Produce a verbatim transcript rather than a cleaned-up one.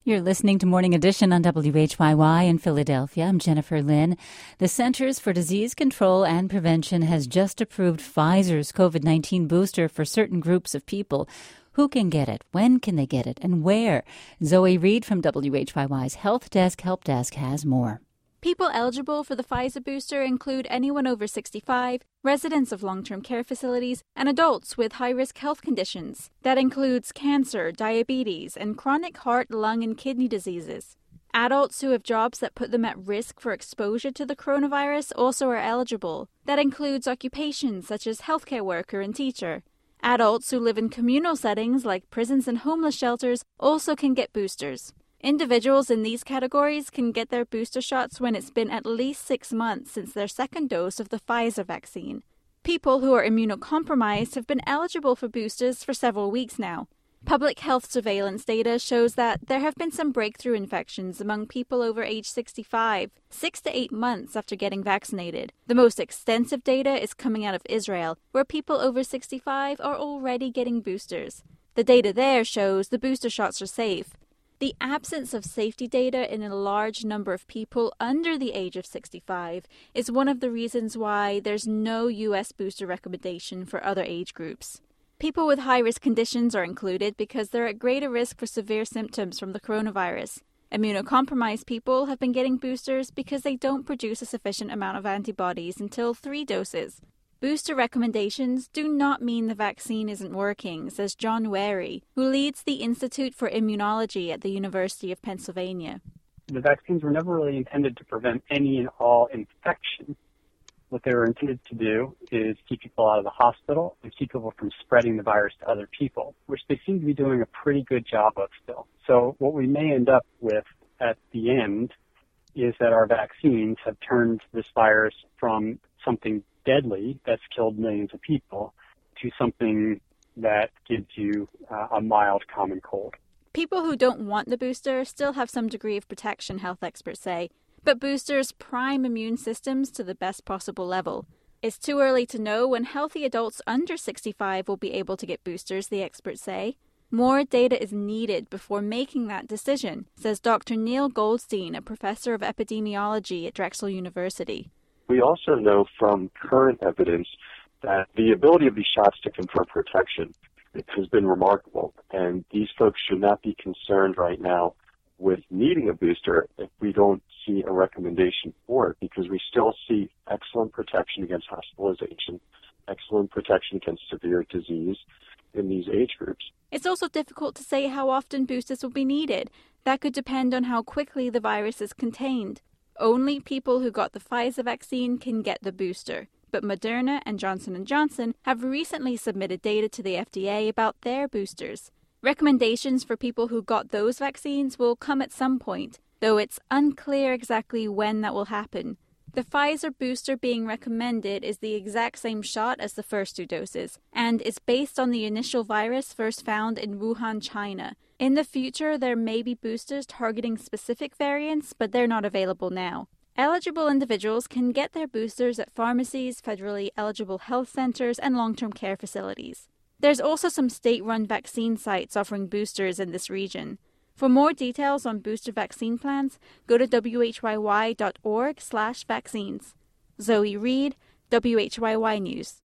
You're listening to Morning Edition on W H Y Y in Philadelphia. I'm Jennifer Lynn. The Centers for Disease Control and Prevention has just approved Pfizer's COVID nineteen booster for certain groups of people. Who can get it? When can they get it? And where? Zoe Reed from W H Y Y's Health Desk Help Desk has more. People eligible for the Pfizer booster include anyone over sixty-five, residents of long-term care facilities, and adults with high-risk health conditions. That includes cancer, diabetes, and chronic heart, lung, and kidney diseases. Adults who have jobs that put them at risk for exposure to the coronavirus also are eligible. That includes occupations such as healthcare worker and teacher. Adults who live in communal settings like prisons and homeless shelters also can get boosters. Individuals in these categories can get their booster shots when it's been at least six months since their second dose of the Pfizer vaccine. People who are immunocompromised have been eligible for boosters for several weeks now. Public health surveillance data shows that there have been some breakthrough infections among people over age sixty-five, six to eight months after getting vaccinated. The most extensive data is coming out of Israel, where people over sixty-five are already getting boosters. The data there shows the booster shots are safe. The absence of safety data in a large number of people under the age of sixty-five is one of the reasons why there's no U S booster recommendation for other age groups. People with high-risk conditions are included because they're at greater risk for severe symptoms from the coronavirus. Immunocompromised people have been getting boosters because they don't produce a sufficient amount of antibodies until three doses. Booster recommendations do not mean the vaccine isn't working, says John Wary, who leads the Institute for Immunology at the University of Pennsylvania. The vaccines were never really intended to prevent any and all infection. What they were intended to do is keep people out of the hospital and keep people from spreading the virus to other people, which they seem to be doing a pretty good job of still. So what we may end up with at the end is that our vaccines have turned this virus from something deadly that's killed millions of people to something that gives you uh, a mild common cold. People who don't want the booster still have some degree of protection, health experts say, but boosters prime immune systems to the best possible level. It's too early to know when healthy adults under sixty-five will be able to get boosters, the experts say. More data is needed before making that decision, says Doctor Neil Goldstein, a professor of epidemiology at Drexel University. We also know from current evidence that the ability of these shots to confer protection has been remarkable, and these folks should not be concerned right now with needing a booster if we don't see a recommendation for it, because we still see excellent protection against hospitalization, excellent protection against severe disease in these age groups. It's also difficult to say how often boosters will be needed. That could depend on how quickly the virus is contained. Only people who got the Pfizer vaccine can get the booster, but Moderna and Johnson and Johnson have recently submitted data to the F D A about their boosters. Recommendations for people who got those vaccines will come at some point, though it's unclear exactly when that will happen. The Pfizer booster being recommended is the exact same shot as the first two doses, and is based on the initial virus first found in Wuhan, China. In the future, there may be boosters targeting specific variants, but they're not available now. Eligible individuals can get their boosters at pharmacies, federally eligible health centers, and long-term care facilities. There's also some state-run vaccine sites offering boosters in this region. For more details on booster vaccine plans, go to W H Y Y dot org slash vaccines. Zoe Reed, W H Y Y News.